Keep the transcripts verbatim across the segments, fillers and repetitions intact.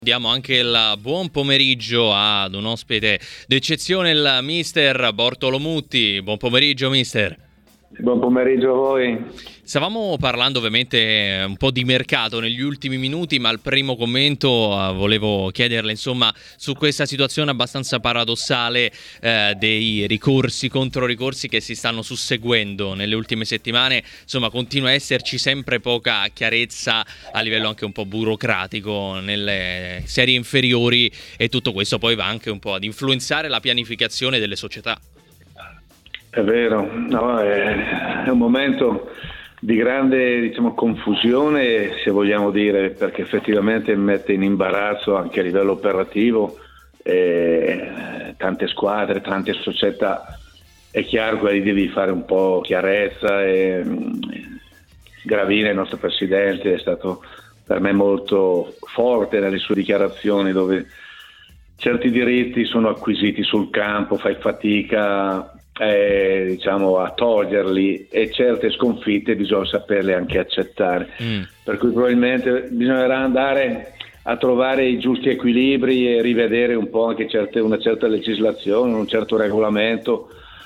Diamo anche il buon pomeriggio ad un ospite d'eccezione, il mister Bortolomutti. Buon pomeriggio, mister. Buon pomeriggio a voi. Stavamo parlando ovviamente un po' di mercato negli ultimi minuti, ma il primo commento eh, volevo chiederle insomma su questa situazione abbastanza paradossale eh, dei ricorsi contro ricorsi che si stanno susseguendo nelle ultime settimane. Insomma, continua a esserci sempre poca chiarezza a livello anche un po' burocratico nelle serie inferiori, e tutto questo poi va anche un po' ad influenzare la pianificazione delle società. È vero, no, è, è un momento di grande, diciamo, confusione, se vogliamo dire, perché effettivamente mette in imbarazzo anche a livello operativo eh, tante squadre, tante società. È chiaro che lì devi fare un po' chiarezza e Gravina, il nostro presidente, è stato per me molto forte nelle sue dichiarazioni, dove certi diritti sono acquisiti sul campo, fai fatica Eh, diciamo a toglierli, e certe sconfitte bisogna saperle anche accettare, mm. per cui probabilmente bisognerà andare a trovare i giusti equilibri e rivedere un po' anche certe, una certa legislazione, un certo regolamento,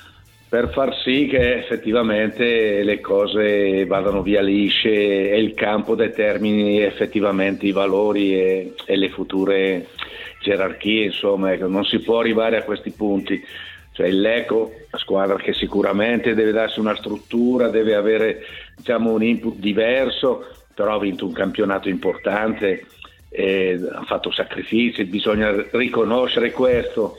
per far sì che effettivamente le cose vadano via lisce e il campo determini effettivamente i valori e, e le future gerarchie. Insomma, ecco, non si può arrivare a questi punti. Cioè il Lecco, la squadra che sicuramente deve darsi una struttura, deve avere, diciamo, un input diverso, però ha vinto un campionato importante, eh, ha fatto sacrifici, bisogna riconoscere questo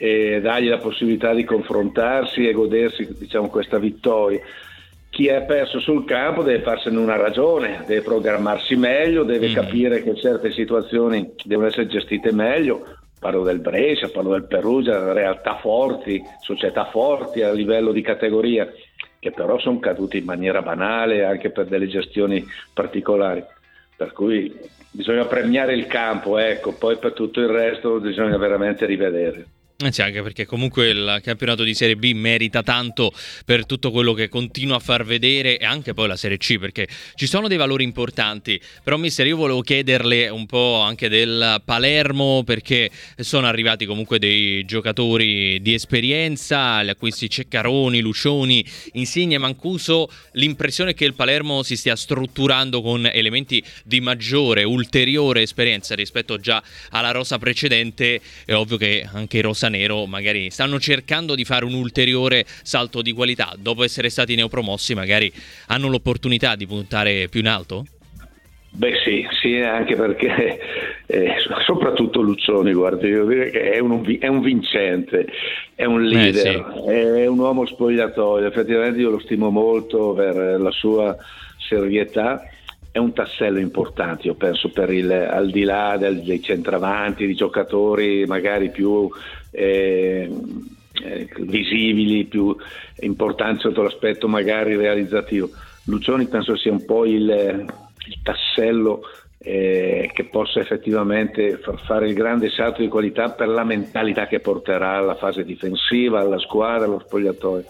e dargli la possibilità di confrontarsi e godersi, diciamo, questa vittoria. Chi è perso sul campo deve farsene una ragione, deve programmarsi meglio, deve mm. capire che certe situazioni devono essere gestite meglio. Parlo del Brescia, parlo del Perugia, realtà forti, società forti a livello di categoria, che però sono cadute in maniera banale anche per delle gestioni particolari. Per cui bisogna premiare il campo, ecco, poi per tutto il resto bisogna veramente rivedere. Eh sì, anche perché comunque il campionato di Serie B merita tanto per tutto quello che continua a far vedere, e anche poi la Serie C, perché ci sono dei valori importanti. Però mister, io volevo chiederle un po' anche del Palermo, perché sono arrivati comunque dei giocatori di esperienza, gli acquisti Ceccaroni, Lucioni, Insigne e Mancuso. L'impressione è che il Palermo si stia strutturando con elementi di maggiore, ulteriore esperienza rispetto già alla rosa precedente. È ovvio che anche i rosa nero magari stanno cercando di fare un ulteriore salto di qualità. Dopo essere stati neopromossi, magari hanno l'opportunità di puntare più in alto? Beh sì, sì, anche perché eh, soprattutto Lucioni, guarda, devo dire che è un, è un vincente, è un leader, eh sì. È un uomo spogliatoio. Effettivamente io lo stimo molto per la sua serietà. È un tassello importante, io penso, per il, al di là del, dei centravanti, di giocatori magari più eh, eh, visibili, più importanti sotto l'aspetto magari realizzativo. Lucioni penso sia un po' il, il tassello eh, che possa effettivamente far fare il grande salto di qualità per la mentalità che porterà alla fase difensiva, alla squadra, allo spogliatoio.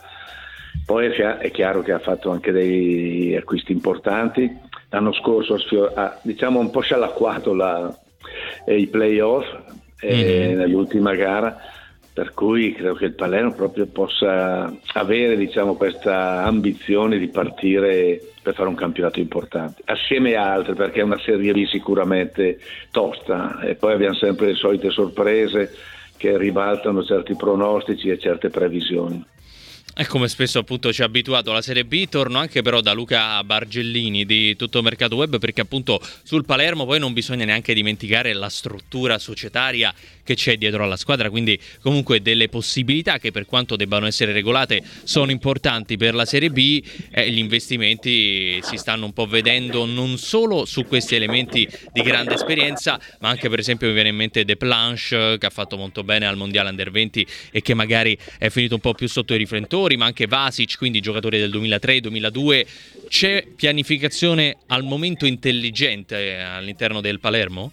Poi è chiaro che ha fatto anche dei acquisti importanti. L'anno scorso ha, diciamo, un po' scialacquato la, eh, i playoff eh, mm-hmm. nell'ultima gara, per cui credo che il Palermo proprio possa avere, diciamo, questa ambizione di partire per fare un campionato importante, assieme a altre, perché è una Serie B sicuramente tosta, e poi abbiamo sempre le solite sorprese che ribaltano certi pronostici e certe previsioni. E come spesso appunto ci ha abituato alla Serie B. Torno anche però da Luca Bargellini di Tutto Mercato Web, perché appunto sul Palermo poi non bisogna neanche dimenticare la struttura societaria che c'è dietro alla squadra, quindi comunque delle possibilità che, per quanto debbano essere regolate, sono importanti per la Serie B. E gli investimenti si stanno un po' vedendo non solo su questi elementi di grande esperienza, ma anche, per esempio, mi viene in mente De Planche, che ha fatto molto bene al Mondiale Under venti e che magari è finito un po' più sotto i riflettori, ma anche Vasic, quindi giocatori del duemilatré duemiladue. C'è pianificazione al momento intelligente all'interno del Palermo?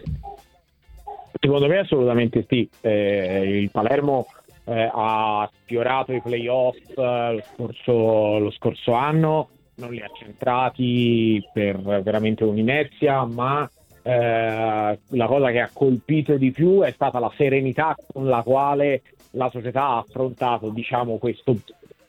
Secondo me assolutamente sì. Eh, il Palermo eh, ha sfiorato i playoff eh, lo scorso, lo scorso anno, non li ha centrati per veramente un'inerzia, ma eh, la cosa che ha colpito di più è stata la serenità con la quale la società ha affrontato, diciamo, questo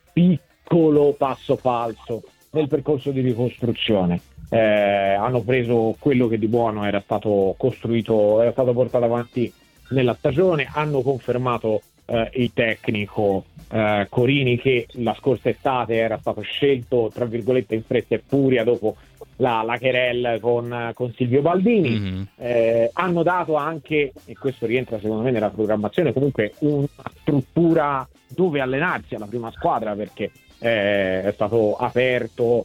piccolo passo falso nel percorso di ricostruzione. Eh, hanno preso quello che di buono era stato costruito, era stato portato avanti nella stagione, hanno confermato eh, il tecnico eh, Corini, che la scorsa estate era stato scelto tra virgolette in fretta e furia dopo la, la querelle con, con Silvio Baldini. Mm-hmm. Eh, hanno dato anche, e questo rientra secondo me nella programmazione, comunque una struttura dove allenarsi alla prima squadra, perché eh, è stato aperto,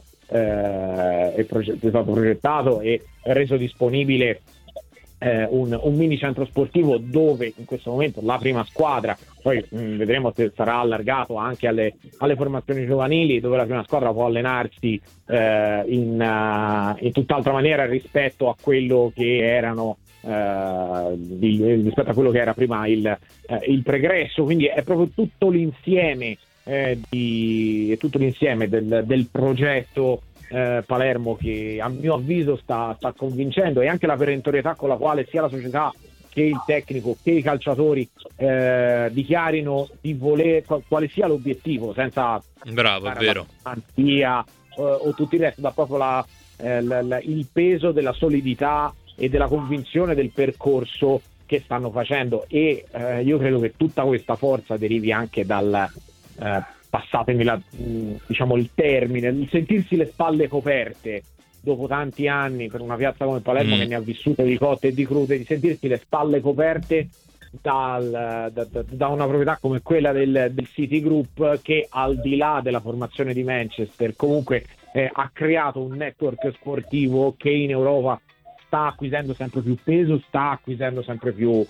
eh, è, proge- è stato progettato e reso disponibile eh, un, un mini centro sportivo dove in questo momento la prima squadra, poi mh, vedremo se sarà allargato anche alle, alle formazioni giovanili, dove la prima squadra può allenarsi eh, in, uh, in tutt'altra maniera rispetto a quello che erano Uh, di, rispetto a quello che era prima il, uh, il pregresso. Quindi è proprio tutto l'insieme eh, di, è tutto l'insieme del, del progetto eh, Palermo che a mio avviso sta, sta convincendo, e anche la perentorietà con la quale sia la società che il tecnico che i calciatori eh, dichiarino di voler quale sia l'obiettivo, senza bravo, è vero, fantasia eh, o tutto il resto, da proprio la, eh, la, la, il peso della solidità e della convinzione del percorso che stanno facendo. E eh, io credo che tutta questa forza derivi anche dal eh, passatemi la, diciamo il termine, il sentirsi le spalle coperte dopo tanti anni per una piazza come Palermo mm. che ne ha vissute di cotte e di crude, di sentirsi le spalle coperte dal, da, da, da una proprietà come quella del, del City Group, che al di là della formazione di Manchester comunque eh, ha creato un network sportivo che in Europa sta acquisendo sempre più peso, sta acquisendo sempre più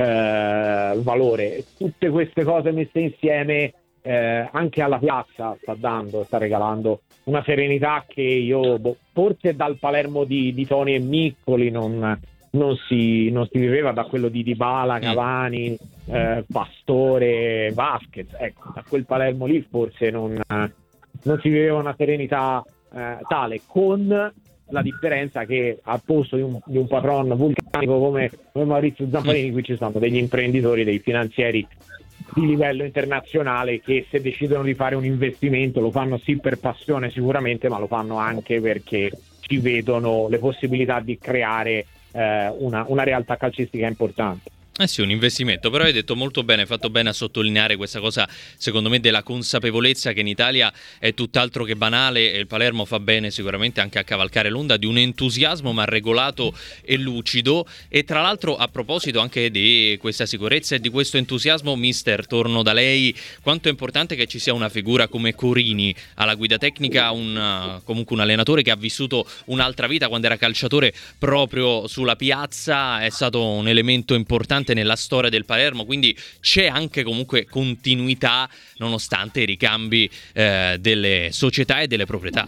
eh, valore. Tutte queste cose messe insieme eh, anche alla piazza sta dando, sta regalando una serenità che io boh, forse dal Palermo di, di Toni e Miccoli non, non, si, non si viveva, da quello di Dybala, Cavani, eh, Pastore, Vasquez, ecco, da quel Palermo lì forse non, non si viveva una serenità eh, tale, con la differenza che al posto di un, di un patron vulcanico come, come Maurizio Zamparini, qui ci sono degli imprenditori, dei finanzieri di livello internazionale che, se decidono di fare un investimento, lo fanno sì per passione sicuramente, ma lo fanno anche perché ci vedono le possibilità di creare eh, una, una realtà calcistica importante. Eh sì, un investimento, però hai detto molto bene, hai fatto bene a sottolineare questa cosa, secondo me, della consapevolezza che in Italia è tutt'altro che banale, e il Palermo fa bene sicuramente anche a cavalcare l'onda di un entusiasmo ma regolato e lucido. E tra l'altro, a proposito anche di questa sicurezza e di questo entusiasmo, mister, torno da lei, quanto è importante che ci sia una figura come Corini alla guida tecnica, un, comunque un allenatore che ha vissuto un'altra vita quando era calciatore proprio sulla piazza, è stato un elemento importante nella storia del Palermo, quindi c'è anche comunque continuità nonostante i ricambi eh, delle società e delle proprietà.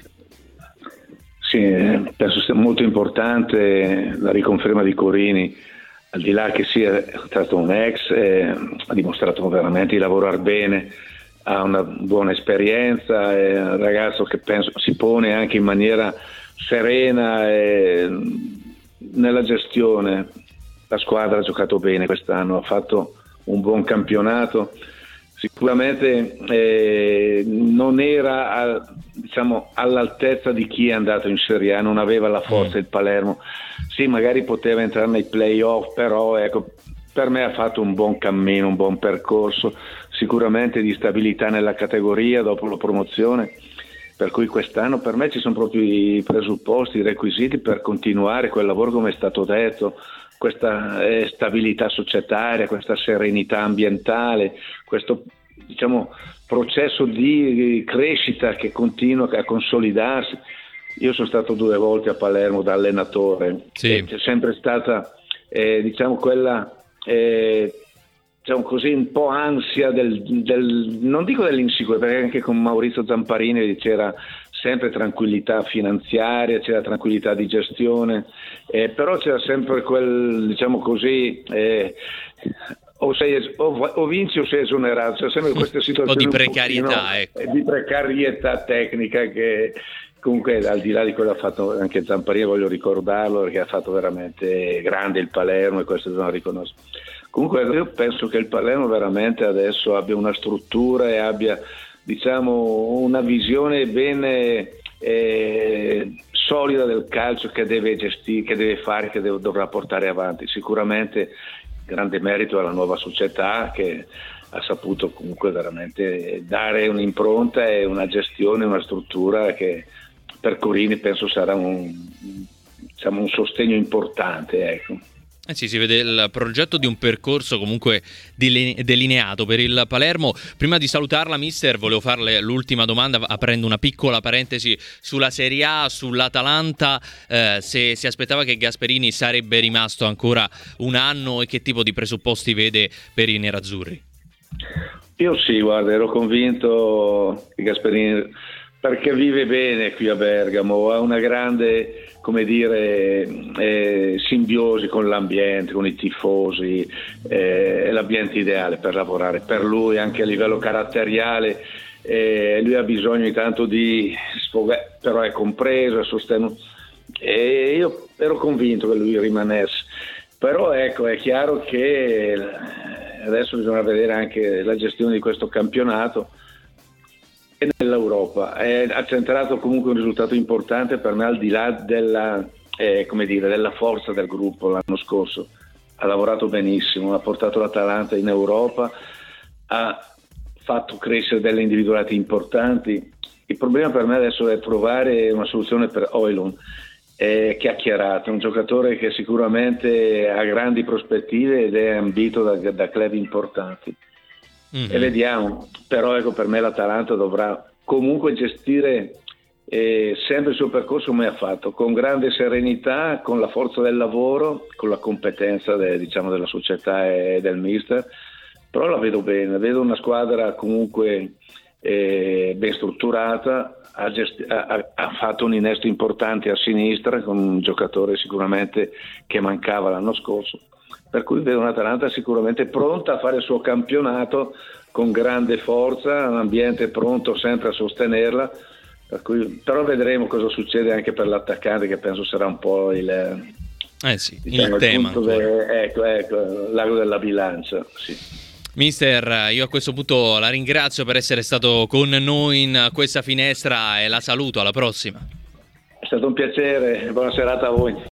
Sì, penso sia molto importante la riconferma di Corini, al di là che sia stato un ex, eh, ha dimostrato veramente di lavorare bene, ha una buona esperienza, è un ragazzo che penso si pone anche in maniera serena eh, nella gestione. La squadra ha giocato bene quest'anno, ha fatto un buon campionato, sicuramente eh, non era a, diciamo, all'altezza di chi è andato in Serie A, non aveva la forza il Palermo, sì, magari poteva entrare nei play-off, però ecco, per me ha fatto un buon cammino, un buon percorso, sicuramente di stabilità nella categoria dopo la promozione, per cui quest'anno per me ci sono proprio i presupposti, i requisiti per continuare quel lavoro, come è stato detto, questa eh, stabilità societaria, questa serenità ambientale, questo diciamo processo di crescita che continua a consolidarsi. Io sono stato due volte a Palermo da allenatore, sì. E c'è sempre stata eh, diciamo quella eh, diciamo così un po' ansia del, del non dico dell'insicurezza, perché anche con Maurizio Zamparini c'era sempre tranquillità finanziaria, c'era tranquillità di gestione, eh, però c'era sempre quel, diciamo così, eh, o, sei, o, o vinci o sei esonerato, c'è sempre questa situazione un po' di precarietà, un pochino, ecco. di precarietà tecnica che comunque al di là di quello ha fatto anche Zamparini, voglio ricordarlo perché ha fatto veramente grande il Palermo e questo bisogna riconoscere. Comunque io penso che il Palermo veramente adesso abbia una struttura e abbia, diciamo, una visione ben eh, solida del calcio che deve gestire, che deve fare, che deve, dovrà portare avanti. Sicuramente grande merito alla nuova società che ha saputo comunque veramente dare un'impronta e una gestione, una struttura che per Corini penso sarà un, diciamo, un sostegno importante, ecco. Eh sì, si vede il progetto di un percorso comunque delineato per il Palermo. Prima di salutarla, mister, volevo farle l'ultima domanda aprendo una piccola parentesi sulla Serie A, sull'Atalanta, eh, se si aspettava che Gasperini sarebbe rimasto ancora un anno e che tipo di presupposti vede per i nerazzurri. Io sì, guarda, ero convinto che Gasperini, perché vive bene qui a Bergamo, ha una grande, come dire, eh, simbiosi con l'ambiente, con i tifosi, eh, è l'ambiente ideale per lavorare per lui anche a livello caratteriale. Eh, lui ha bisogno intanto di sfogare, però è compreso, è sostenuto, e io ero convinto che lui rimanesse. Però ecco, è chiaro che adesso bisogna vedere anche la gestione di questo campionato e nell'Europa. È, ha centrato comunque un risultato importante per me al di là della, eh, come dire, della forza del gruppo l'anno scorso. Ha lavorato benissimo, ha portato l'Atalanta in Europa, ha fatto crescere delle individualità importanti. Il problema per me adesso è trovare una soluzione per Højlund. È chiacchierato, è un giocatore che sicuramente ha grandi prospettive ed è ambito da, da club importanti. Mm-hmm. E vediamo, però ecco, per me l'Atalanta dovrà comunque gestire eh, sempre il suo percorso come ha fatto, con grande serenità, con la forza del lavoro, con la competenza de, diciamo, della società e del mister, però la vedo bene, vedo una squadra comunque eh, ben strutturata. Ha, gesti- ha, ha fatto un innesto importante a sinistra con un giocatore sicuramente che mancava l'anno scorso, per cui vedo un'Atalanta sicuramente pronta a fare il suo campionato con grande forza, un ambiente pronto sempre a sostenerla, per cui, però vedremo cosa succede anche per l'attaccante che penso sarà un po' il, eh sì, diciamo, il tema punto de- ecco, ecco, l'ago della bilancia, sì. Mister, io a questo punto la ringrazio per essere stato con noi in questa finestra e la saluto, alla prossima. È stato un piacere, buona serata a voi.